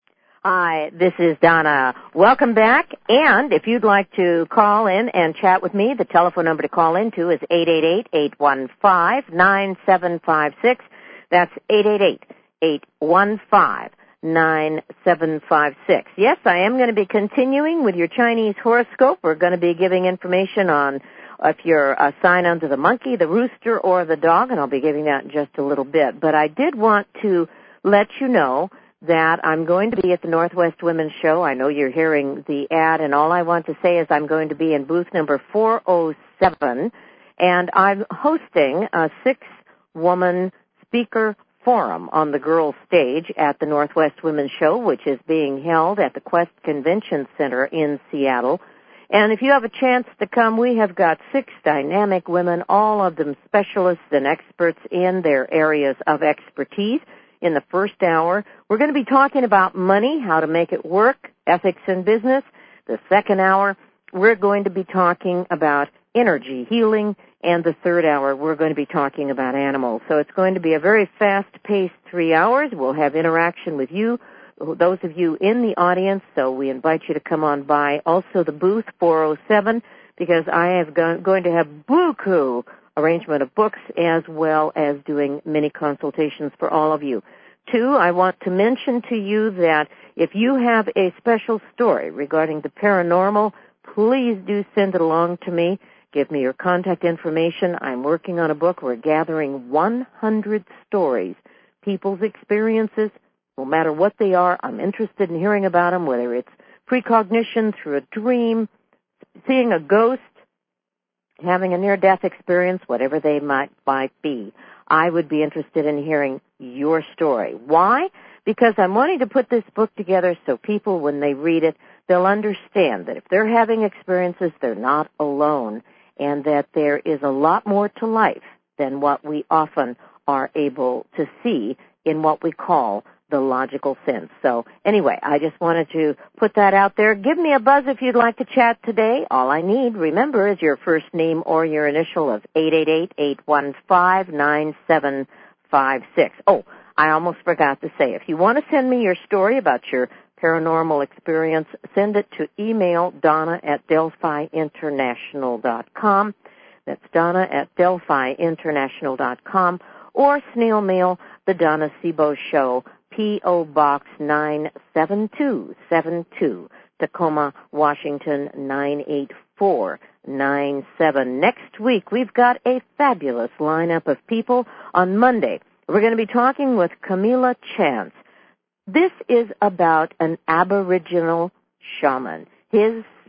Hi, this is Donna. Welcome back. And if you'd like to call in and chat with me, the telephone number to call into is eight eight eight, eight one five, nine seven five six. That's eight eight eight, eight one five, nine seven five six. Yes, I am going to be continuing with your Chinese horoscope. We're going to be giving information on if you're a sign under the monkey, the rooster, or the dog, and I'll be giving that in just a little bit. But I did want to let you know that I'm going to be at the Northwest Women's Show. I know you're hearing the ad, and all I want to say is I'm going to be in booth number four oh seven, and I'm hosting a six-woman speaker forum on the girls' stage at the Northwest Women's Show, which is being held at the Quest Convention Center in Seattle. And if you have a chance to come, we have got six dynamic women, all of them specialists and experts in their areas of expertise. In the first hour, we're going to be talking about money, how to make it work, ethics in business. The second hour, we're going to be talking about energy healing. And the third hour, we're going to be talking about animals. So it's going to be a very fast-paced three hours. We'll have interaction with you, those of you in the audience, so we invite you to come on by. Also the booth, four oh seven, because I am go- going to have buku arrangement of books as well as doing mini consultations for all of you. Two, I want to mention to you that if you have a special story regarding the paranormal, please do send it along to me. Give me your contact information. I'm working on a book. We're gathering one hundred stories, people's experiences, no matter what they are. I'm interested in hearing about them, whether it's precognition through a dream, seeing a ghost, having a near-death experience, whatever they might, might be. I would be interested in hearing your story. Why? Because I'm wanting to put this book together so people, when they read it, they'll understand that if they're having experiences, they're not alone, and that there is a lot more to life than what we often are able to see in what we call the logical sense. So anyway, I just wanted to put that out there. Give me a buzz if you'd like to chat today. All I need, remember, is your first name or your initial of eight eight eight, eight one five, nine seven five six. Oh, I almost forgot to say, if you want to send me your story about your paranormal experience, send it to email Donna at Delphi International dot com. That's Donna at Delphi International dot com, or snail mail the Donna Sebo Show, P O. Box nine seven two seven two, Tacoma, Washington nine eight four nine seven. Next week, we've got a fabulous lineup of people. On Monday, we're going to be talking with Camila Chance. This is about an Aboriginal shaman. His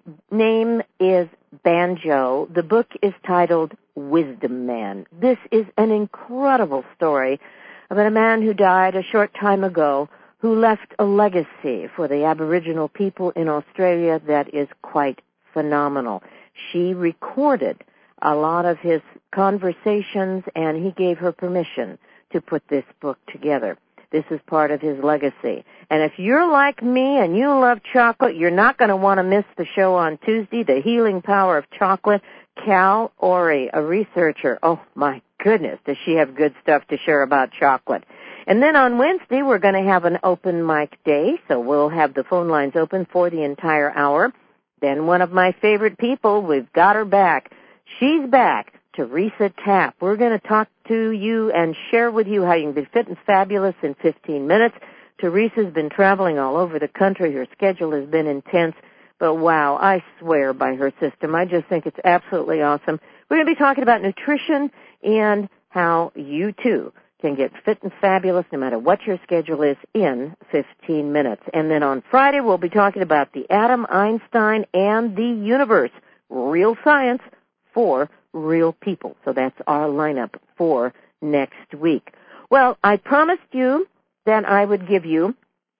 name is Banjo. The book is titled Wisdom Man. This is an incredible story about a man who died a short time ago who left a legacy for the Aboriginal people in Australia that is quite phenomenal. She recorded a lot of his conversations, and he gave her permission to put this book together. This is part of his legacy. And if you're like me and you love chocolate, you're not going to want to miss the show on Tuesday, The Healing Power of Chocolate. Cal Orey, a researcher. Oh, my goodness, does she have good stuff to share about chocolate. And then on Wednesday, we're going to have an open mic day, so we'll have the phone lines open for the entire hour. Then one of my favorite people, we've got her back. She's back. Teresa Tapp. We're going to talk to you and share with you how you can be fit and fabulous in fifteen minutes. Teresa's been traveling all over the country. Her schedule has been intense. But wow, I swear by her system. I just think it's absolutely awesome. We're going to be talking about nutrition and how you too can get fit and fabulous no matter what your schedule is in fifteen minutes. And then on Friday, we'll be talking about the atom, Einstein, and the universe. Real science for real people. So that's our lineup for next week. Well, I promised you that I would give you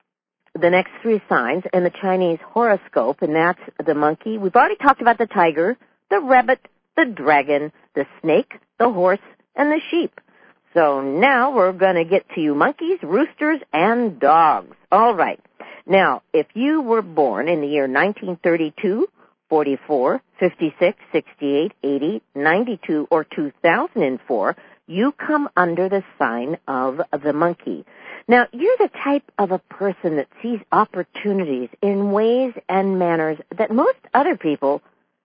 the next three signs in the Chinese horoscope, and that's the monkey. We've already talked about the tiger, the rabbit, the dragon, the snake, the horse, and the sheep. So now we're going to get to you monkeys, roosters, and dogs. All right. Now, if you were born in the year nineteen thirty-two, forty-four, fifty-six, sixty-eight, eighty, ninety-two, or two thousand four, you come under the sign of the monkey. Now, you're the type of a person that sees opportunities in ways and manners that most other people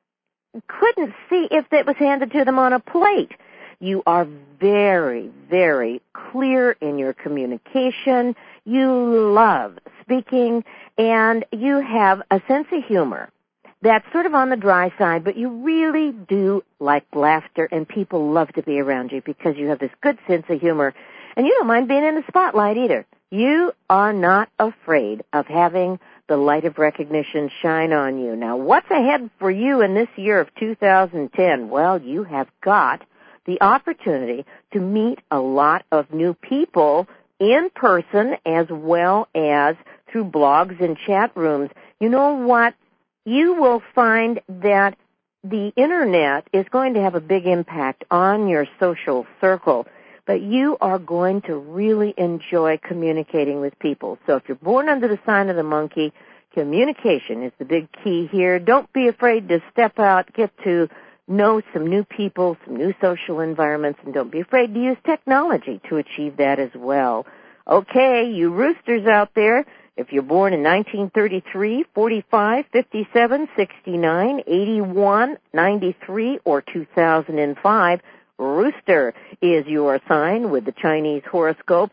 couldn't see if it was handed to them on a plate. You are very, very clear in your communication. You love speaking, and you have a sense of humor that's sort of on the dry side, but you really do like laughter, and people love to be around you because you have this good sense of humor, and you don't mind being in the spotlight either. You are not afraid of having the light of recognition shine on you. Now, what's ahead for you in this year of two thousand ten? Well, you have got the opportunity to meet a lot of new people in person as well as through blogs and chat rooms. You know what? You will find that the Internet is going to have a big impact on your social circle, but you are going to really enjoy communicating with people. So if you're born under the sign of the monkey, communication is the big key here. Don't be afraid to step out, get to know some new people, some new social environments, and don't be afraid to use technology to achieve that as well. Okay, you roosters out there, if you're born in nineteen thirty-three, forty-five, fifty-seven, sixty-nine, eighty-one, ninety-three, or two thousand five, rooster is your sign with the Chinese horoscope.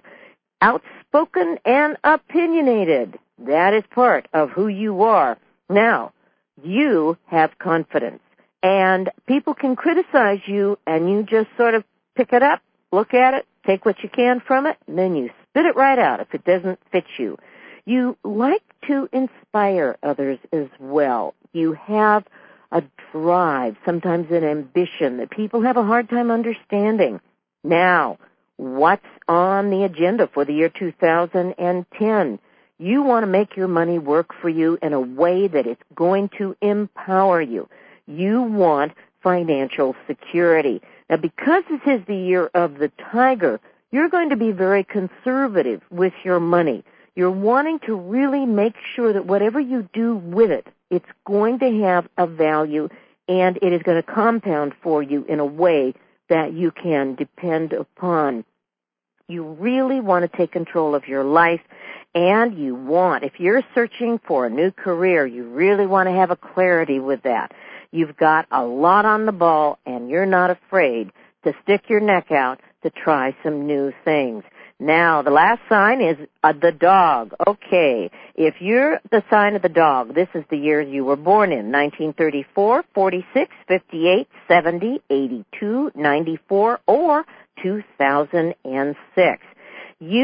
Outspoken and opinionated. That is part of who you are. Now, you have confidence. And people can criticize you, and you just sort of pick it up, look at it, take what you can from it, and then you spit it right out if it doesn't fit you. You like to inspire others as well. You have a drive, sometimes an ambition that people have a hard time understanding. Now, what's on the agenda for the year two thousand ten? You want to make your money work for you in a way that it's going to empower you. You want financial security. Now, because this is the year of the tiger, you're going to be very conservative with your money. You're wanting to really make sure that whatever you do with it, it's going to have a value, and it is going to compound for you in a way that you can depend upon. You really want to take control of your life, and you want, if you're searching for a new career, you really want to have a clarity with that. You've got a lot on the ball, and you're not afraid to stick your neck out to try some new things. Now, the last sign is uh, the dog. Okay, if you're the sign of the dog, this is the year you were born in, nineteen thirty-four, forty-six, fifty-eight, seventy, eighty-two, ninety-four, or two thousand six. You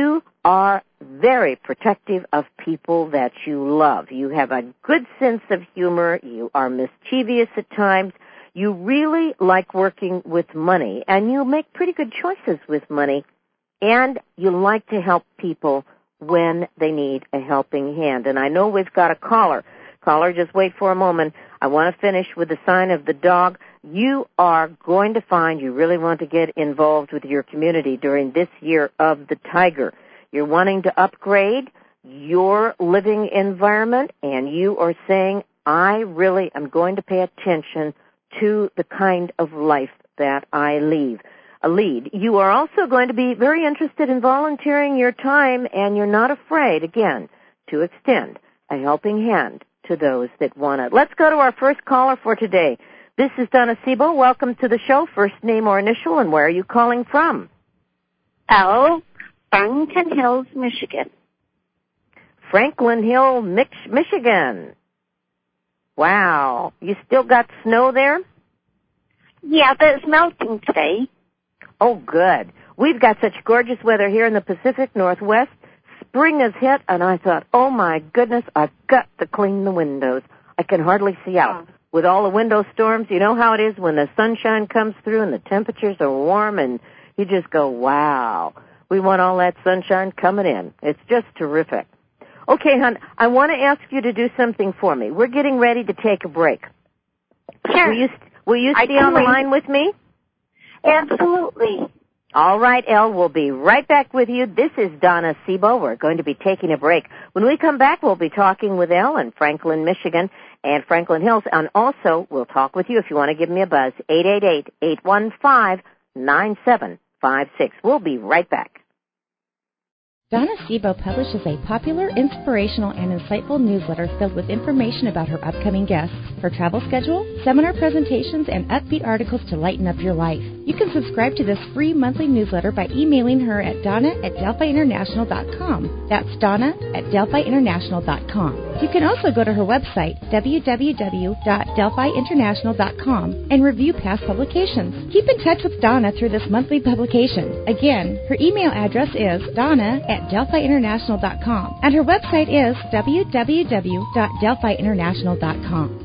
are very protective of people that you love. You have a good sense of humor. You are mischievous at times. You really like working with money, and you make pretty good choices with money, and you like to help people when they need a helping hand. And I know we've got a caller. Caller, just wait for a moment. I want to finish with the sign of the dog. You are going to find you really want to get involved with your community during this year of the tiger. You're wanting to upgrade your living environment, and you are saying, I really am going to pay attention to the kind of life that I lead. A lead. You are also going to be very interested in volunteering your time, and you're not afraid, again, to extend a helping hand to those that want it. Let's go to our first caller for today. This is Donna Sebo. Welcome to the show. First name or initial, and where are you calling from? L, Franklin Hills, Michigan. Franklin Hill, Mich- Michigan. Wow. You still got snow there? Yeah, but it's melting today. Oh, good. We've got such gorgeous weather here in the Pacific Northwest. Spring has hit, and I thought, oh, my goodness, I've got to clean the windows. I can hardly see out. Oh. With all the window storms, you know how it is when the sunshine comes through and the temperatures are warm, and you just go, wow. We want all that sunshine coming in. It's just terrific. Okay, hon, I want to ask you to do something for me. We're getting ready to take a break. Sure. Will you, will you I stay on the wait. line with me? Absolutely. All right, Elle, we'll be right back with you. This is Donna Sebo. We're going to be taking a break. When we come back, we'll be talking with Elle in Franklin, Michigan, and Franklin Hills. And also, we'll talk with you if you want to give me a buzz, eight eight eight, eight one five, nine seven five six. We'll be right back. Donna Sebo publishes a popular, inspirational, and insightful newsletter filled with information about her upcoming guests, her travel schedule, seminar presentations, and upbeat articles to lighten up your life. You can subscribe to this free monthly newsletter by emailing her at donna at delphi international dot com. That's donna at delphi international dot com. You can also go to her website, w w w dot delphi international dot com, and review past publications. Keep in touch with Donna through this monthly publication. Again, her email address is donna at delphi international dot com, and her website is w w w dot delphi international dot com.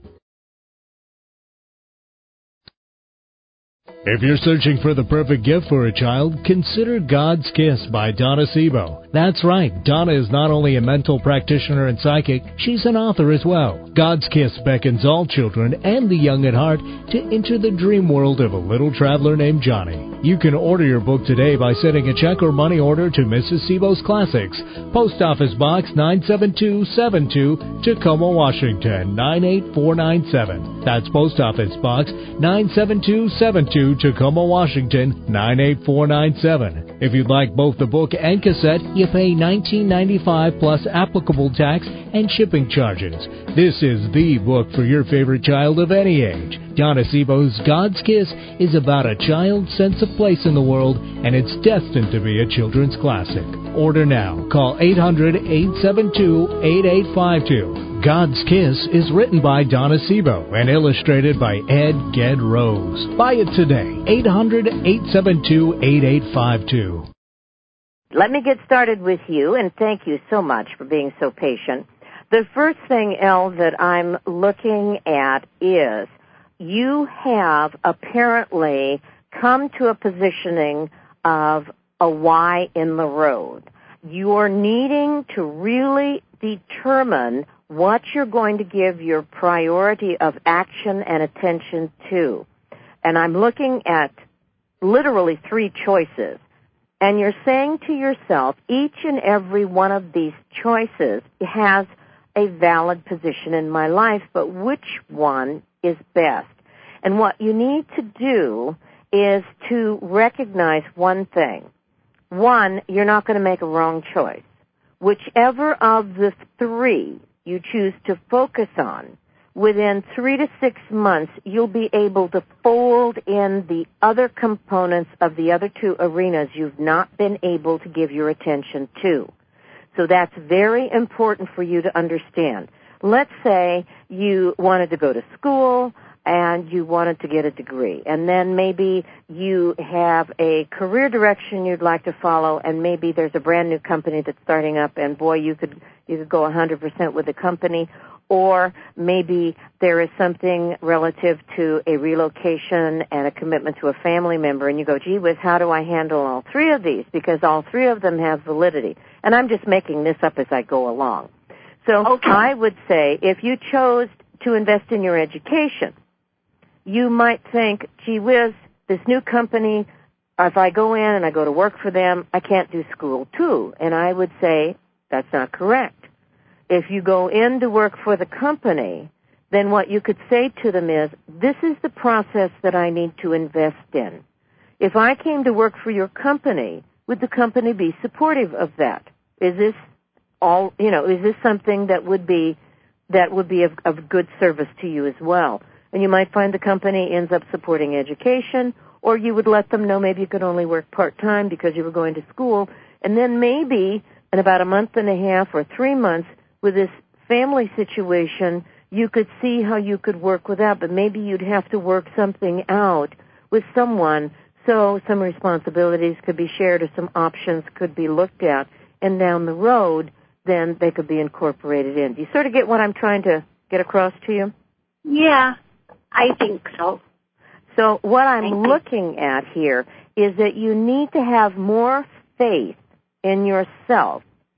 If you're searching for the perfect gift for a child, consider God's Kiss by Donna Sebo. That's right, Donna is not only a mental practitioner and psychic, she's an author as well. God's Kiss beckons all children and the young at heart to enter the dream world of a little traveler named Johnny. You can order your book today by sending a check or money order to Missus Sebo's Classics, Post Office Box nine seven two seven two, Tacoma, Washington, nine eight four nine seven. That's Post Office Box nine seven two seven two, Tacoma, Washington, nine eight four nine seven. If you'd like both the book and cassette, you pay nineteen ninety-five plus applicable tax and shipping charges. This is the book for your favorite child of any age. Donna Sebo's God's Kiss is about a child's sense of place in the world, and it's destined to be a children's classic. Order now. Call eight hundred, eight seven two, eight eight five two. God's Kiss is written by Donna Sebo and illustrated by Ed Ged Rose. Buy it today. eight hundred, eight seven two, eight eight five two. Let me get started with you, and thank you so much for being so patient. The first thing, Elle, that I'm looking at is you have apparently come to a positioning of a Y in the road. You're needing to really determine what you're going to give your priority of action and attention to. And I'm looking at literally three choices. And you're saying to yourself, each and every one of these choices has a valid position in my life, but which one is best? And what you need to do is to recognize one thing. One, you're not going to make a wrong choice. Whichever of the three you choose to focus on, within three to six months, you'll be able to fold in the other components of the other two arenas you've not been able to give your attention to. So that's very important for you to understand. Let's say you wanted to go to school, and you wanted to get a degree. And then maybe you have a career direction you'd like to follow, and maybe there's a brand new company that's starting up, and boy, you could you could go one hundred percent with the company. Or maybe there is something relative to a relocation and a commitment to a family member, and you go, gee whiz, how do I handle all three of these? Because all three of them have validity. And I'm just making this up as I go along. So okay. I would say if you chose to invest in your education, you might think, gee whiz, this new company, if I go in and I go to work for them, I can't do school too. And I would say that's not correct. If you go in to work for the company, then what you could say to them is, this is the process that I need to invest in. If I came to work for your company, would the company be supportive of that? Is this all, you know, is this something that would be, that would be of, of good service to you as well? And you might find the company ends up supporting education, or you would let them know maybe you could only work part-time because you were going to school, and then maybe in about a month and a half or three months, with this family situation, you could see how you could work with that, but maybe you'd have to work something out with someone so some responsibilities could be shared or some options could be looked at, and down the road, then they could be incorporated in. Do you sort of get what I'm trying to get across to you? Yeah, I think so. So what I'm looking at here is that you need to have more faith in yourself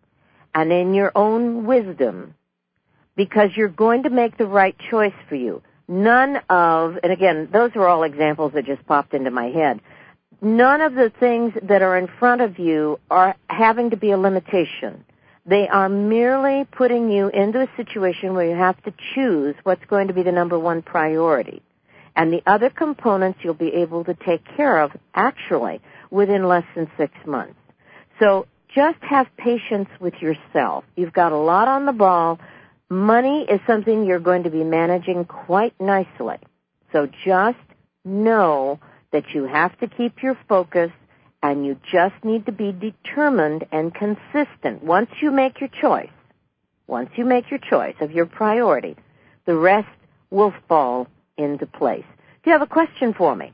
and in your own wisdom, because you're going to make the right choice for you. None of, and again, those are all examples that just popped into my head, none of the things that are in front of you are having to be a limitation. They are merely putting you into a situation where you have to choose what's going to be the number one priority. And the other components you'll be able to take care of, actually, within less than six months. So just have patience with yourself. You've got a lot on the ball. Money is something you're going to be managing quite nicely. So just know that you have to keep your focus, and you just need to be determined and consistent. Once you make your choice, once you make your choice of your priority, the rest will fall into place. Do you have a question for me?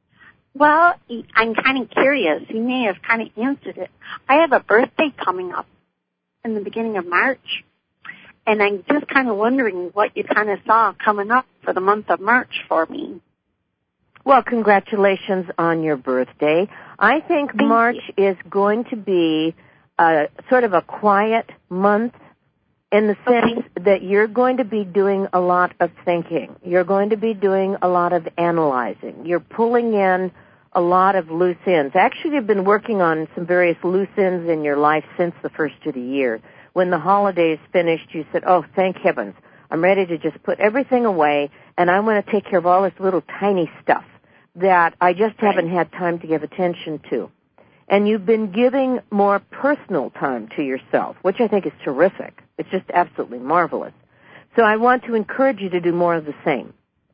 Well, I'm kind of curious. You may have kind of answered it. I have a birthday coming up in the beginning of March, and I'm just kind of wondering what you kind of saw coming up for the month of March for me. Well, congratulations on your birthday. I think Thank March you. is going to be a, sort of a quiet month in the sense okay. that you're going to be doing a lot of thinking. You're going to be doing a lot of analyzing. You're pulling in a lot of loose ends. Actually, you've been working on some various loose ends in your life since the first of the year. When the holidays finished, you said, oh, thank heavens, I'm ready to just put everything away, and I want to take care of all this little tiny stuff that I just right. haven't had time to give attention to. And you've been giving more personal time to yourself, which I think is terrific. It's just absolutely marvelous. So I want to encourage you to do more of the same.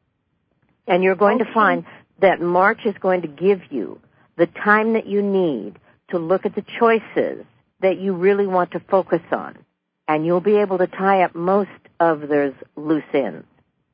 And you're going okay. to find that March is going to give you the time that you need to look at the choices that you really want to focus on. And you'll be able to tie up most of those loose ends.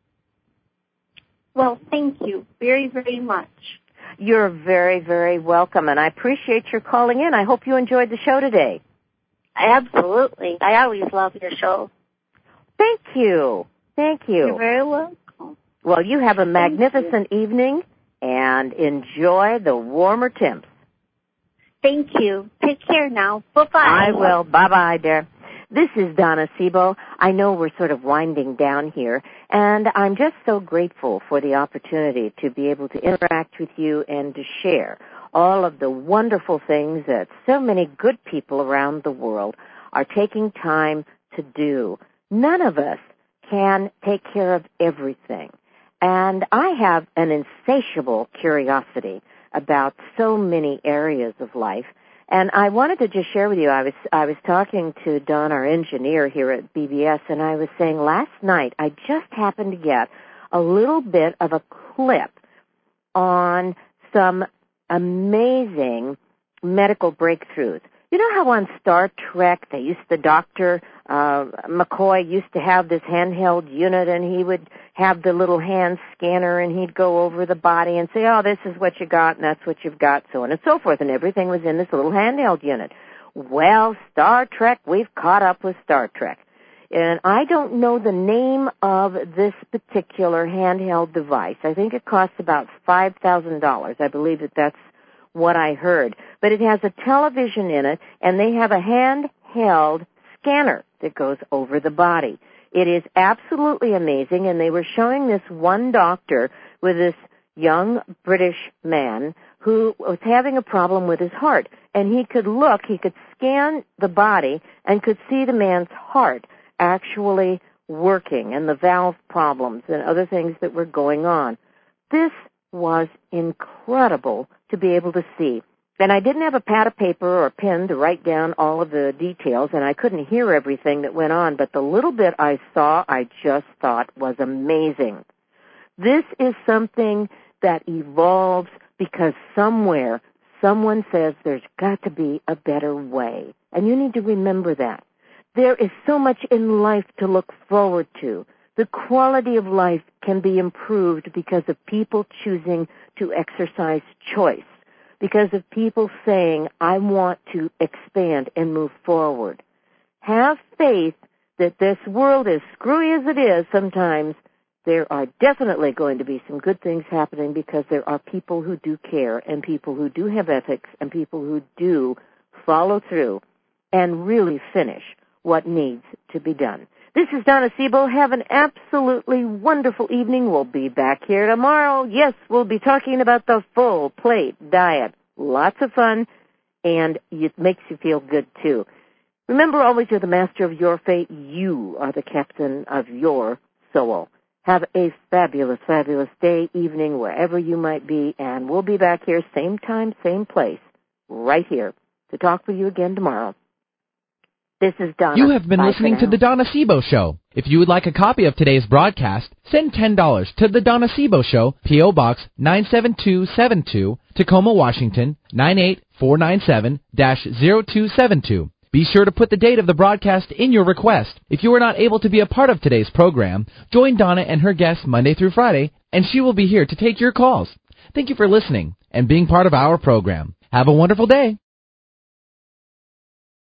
Well, thank you very, very much. You're very, very welcome, and I appreciate your calling in. I hope you enjoyed the show today. Absolutely. I always love your show. Thank you. Thank you. You're very welcome. Well, you have a magnificent evening, and enjoy the warmer temps. Thank you. Take care now. Bye-bye. I will. Bye-bye, dear. This is Donna Sebo. I know we're sort of winding down here, and I'm just so grateful for the opportunity to be able to interact with you and to share all of the wonderful things that so many good people around the world are taking time to do. None of us can take care of everything, and I have an insatiable curiosity about so many areas of life. And I wanted to just share with you, I was I was talking to Don, our engineer here at B B S, and I was saying last night I just happened to get a little bit of a clip on some amazing medical breakthroughs. You know how on Star Trek they used the doctor uh, McCoy used to have this handheld unit, and he would have the little hand scanner, and he'd go over the body and say, oh, this is what you got, and that's what you've got, so on and so forth, and everything was in this little handheld unit. Well, Star Trek, we've caught up with Star Trek. And I don't know the name of this particular handheld device. I think it costs about five thousand dollars. I believe that that's what I heard. But it has a television in it, and they have a handheld scanner that goes over the body. It is absolutely amazing, and they were showing this one doctor with this young British man who was having a problem with his heart. And he could look, he could scan the body and could see the man's heart actually working and the valve problems and other things that were going on. This was incredible to be able to see. And I didn't have a pad of paper or a pen to write down all of the details, and I couldn't hear everything that went on, but the little bit I saw, I just thought was amazing. This is something that evolves because somewhere someone says there's got to be a better way. And you need to remember that. There is so much in life to look forward to. The quality of life can be improved because of people choosing to exercise choice, because of people saying, I want to expand and move forward. Have faith that this world, as screwy as it is sometimes, there are definitely going to be some good things happening because there are people who do care and people who do have ethics and people who do follow through and really finish what needs to be done. This is Donna Sebo. Have an absolutely wonderful evening. We'll be back here tomorrow. Yes, we'll be talking about the full plate diet. Lots of fun, and it makes you feel good, too. Remember always, you're the master of your fate. You are the captain of your soul. Have a fabulous, fabulous day, evening, wherever you might be, and we'll be back here same time, same place, right here, to talk with you again tomorrow. This is Donna. You have been Bye listening to The Donna Sebo Show. If you would like a copy of today's broadcast, send ten dollars to The Donna Sebo Show, P O. Box nine seven two seven two, Tacoma, Washington, nine eight four nine seven dash zero two seven two. Be sure to put the date of the broadcast in your request. If you are not able to be a part of today's program, join Donna and her guests Monday through Friday, and she will be here to take your calls. Thank you for listening and being part of our program. Have a wonderful day.